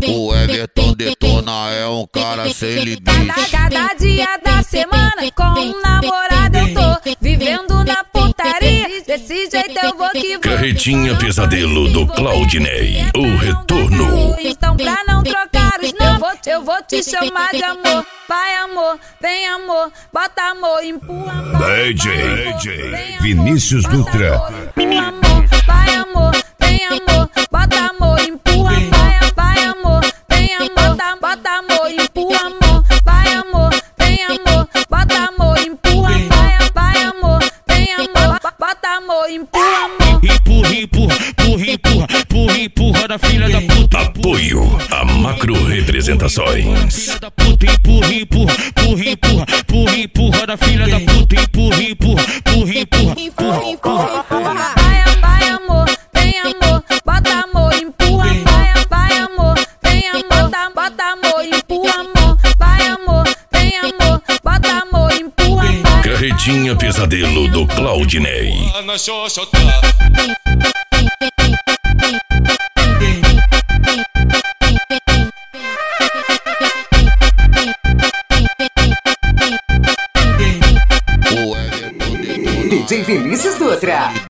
O Everton Detona é um cara sem limite. Cada dia da semana com um namorado eu tô vivendo na putaria. Desse jeito eu vou que vou. Carretinha Pesadelo do Claudinei, o retorno. Então pra não trocar os não, eu vou te chamar de amor. Vai amor, vem amor, bota amor, empurra amor. DJ Vinícius Dutra. Empurra amor, vai amor, vem amor, bota amor, empurra amor. Vai amor, vem amor, bota amor, empurra amor. Vai amor, vem amor, bota amor, empurra amor. Vai amor, vem amor, bota amor, empurra amor. Empurra, empurra, empurra, empurra, empurra, empurra da filha da puta. Apoio a Macro Representações. Filha da puta, empurra, empurra, empurra, empurra, empurra, empurra da filha da puta. Empurra, empurra, empurra, empurra, empurra, empurra. Vai amor, vem amor, bota amor, empurra amor. Vai amor, vem amor, bota amor, empurra amor. Vai amor, vem amor, bota amor, empurra amor. Carretinha Pesadelo do Claudinei. Na xoxota. O Everton Detona DJ Vinícius Dutra.